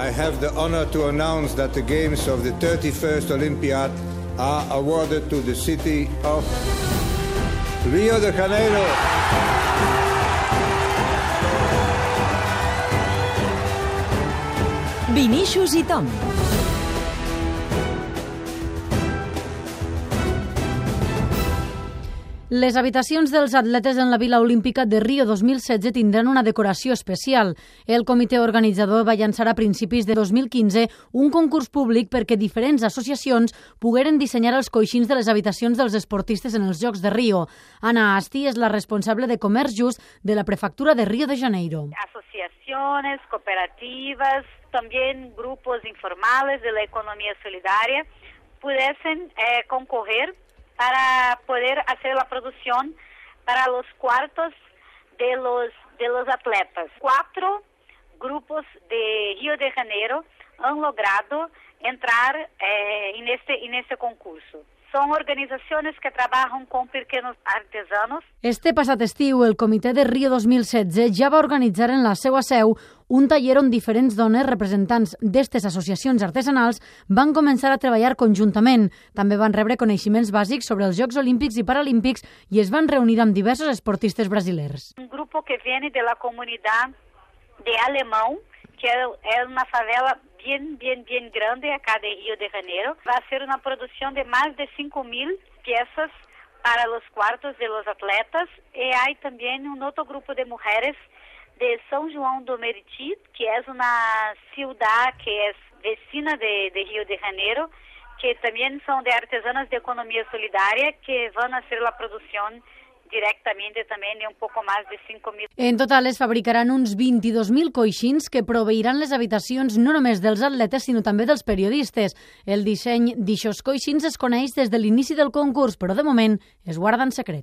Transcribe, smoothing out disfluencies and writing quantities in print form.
I have the honor to announce that the games of the 31st Olympiad are awarded to the city of Rio de Janeiro. Vinícius i Tom. Les habitacions dels atletes en la Vila Olímpica de Rio 2016 tindran una decoració especial. El comitè organitzador va llançar a principis de 2015 un concurs públic perquè diferents associacions pogueren dissenyar els coixins de les habitacions dels esportistes en els Jocs de Rio. Ana Asti és la responsable de Comerç Just de la Prefectura de Rio de Janeiro. Asociaciones, cooperativas, también grupos informales de la economía solidaria pudiesen concorrer para poder hacer la producción para los cuartos de los atletas. 4 grupos de Rio de Janeiro han logrado entrar en este concurso. Son organizaciones que trabajan con pequeños artesanos. Este passat estiu, el Comitè de Rio 2016 ja va organitzar en la seva seu un taller on diferents dones representants d'estes associacions artesanals van començar a treballar conjuntament. També van rebre coneixements bàsics sobre els Jocs Olímpics i Paralímpics i es van reunir amb diversos esportistes brasilers. Un grupo que viene de la comunidad de Alemão, que es una favela bien grande acá de Rio de Janeiro. Va a ser una producción de más de 5.000 piezas para los cuartos de los atletas. Y hay también un otro grupo de mujeres de São João do Meriti, que es una ciudad que es vecina de Rio de Janeiro, que también son de artesanas de economía solidaria, que van a hacer la producción directamente también de un poco más de 5.000. En total es fabricaran uns 22.000 coixins que proveiran les habitacions no només dels atletes sinó també dels periodistes. El disseny d'aixòs coixins es coneix des de l'inici del concurs, però de moment es guarda en secret.